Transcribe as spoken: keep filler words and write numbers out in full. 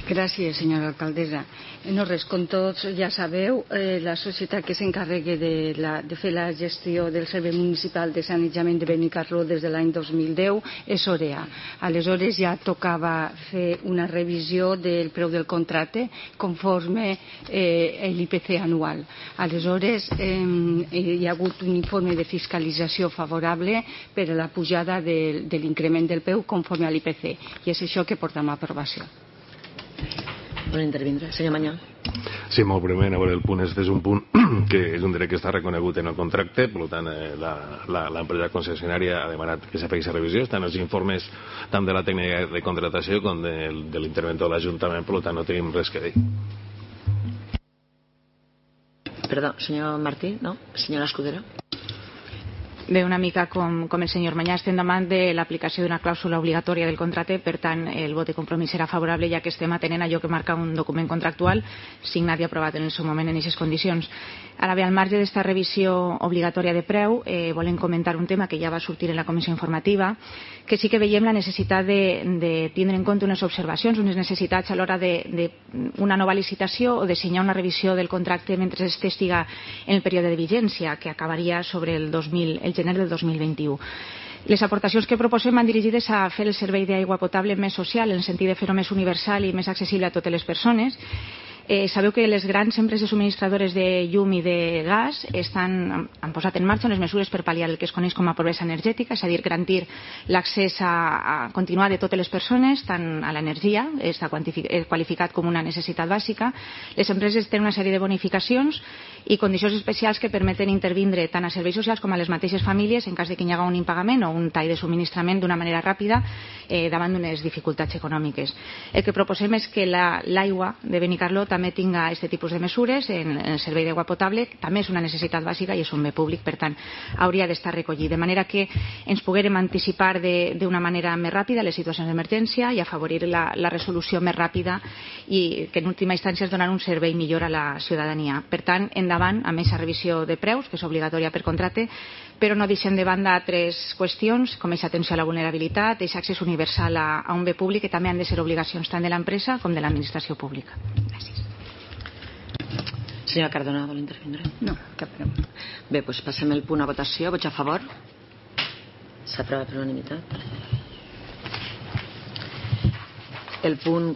Gràcies, senyora alcaldessa. No res, com tots ja sabeu, eh, la societat que s'encarrega de, la, de fer la gestió del Servei Municipal de Sanejament de Benicarló des de l'any dos mil deu és Orea. Aleshores ja tocava fer una revisió del preu del contracte conforme eh, l'I P C anual. Aleshores eh, hi ha hagut un informe de fiscalització favorable per a la pujada de, de l'increment del preu conforme a l'I P C i és això que portem a aprovació. Vol intervindre? Senyor Mañol. Sí, molt breument. A veure, el punt este és un punt que és un dret que està reconegut en el contracte, per tant, l'empresa concessionària ha demanat que se faci revisió. Estan els informes tant de la tècnica de contratació com de, de l'interventor de l'Ajuntament, per tant, no tenim res que dir. Perdó, senyor Martí, no? Senyora Escudero. Bé, una mica com, com el senyor Mañà, estem davant de l'aplicació d'una clàusula obligatòria del contracte, per tant el vot de compromís serà favorable, ja que estem atenent allò que marca un document contractual signat i aprovat en el seu moment en aquestes condicions. Ara bé, al marge d'esta revisió obligatòria de preu, eh, volem comentar un tema que ja va sortir en la comissió informativa, que sí que veiem la necessitat de, de tindre en compte unes observacions, unes necessitats a l'hora d'una nova licitació o de dissenyar una revisió del contracte mentre este estiga en el període de vigència, que acabaria sobre el dos mil, el gener del dos mil vint-i-u. Les aportacions que proposem van dirigides a fer el servei d'aigua potable més social, en el sentit de fer-ho més universal i més accessible a totes les persones. Eh, sabeu que les grans empreses subministradores de llum i de gas estan, han posat en marxa unes mesures per pal·liar el que es coneix com a pobresa energètica, és a dir, garantir l'accés a, a continuar de totes les persones, tant a l'energia, està qualificat com una necessitat bàsica. Les empreses tenen una sèrie de bonificacions i condicions especials que permeten intervindre tant a serveis socials com a les mateixes famílies en cas de que hi haga un impagament o un tall de subministrament d'una manera ràpida eh, davant d'unes dificultats econòmiques. El que proposem és que l'aigua la, de Benicarló també tinga aquest tipus de mesures en, en el servei d'aigua potable, també és una necessitat bàsica i és un bé públic, per tant hauria d'estar recollit, de manera que ens poguérem anticipar d'una manera més ràpida les situacions d'emergència i afavorir la, la resolució més ràpida i que en última instància és donar un servei millor a la ciutadania. Per tant, endavant amb aquesta revisió de preus, que és obligatòria per contracte, però no deixem de banda altres qüestions com és atenció a la vulnerabilitat, és accés universal a, a un bé públic que també han de ser obligacions tant de l'empresa com de l'administració pública. Gràcies. Senyora Cardona, vol intervindre? No, cap problema. Bé, doncs passem el punt a votació. Vots a favor? S'aprova per unanimitat. El punt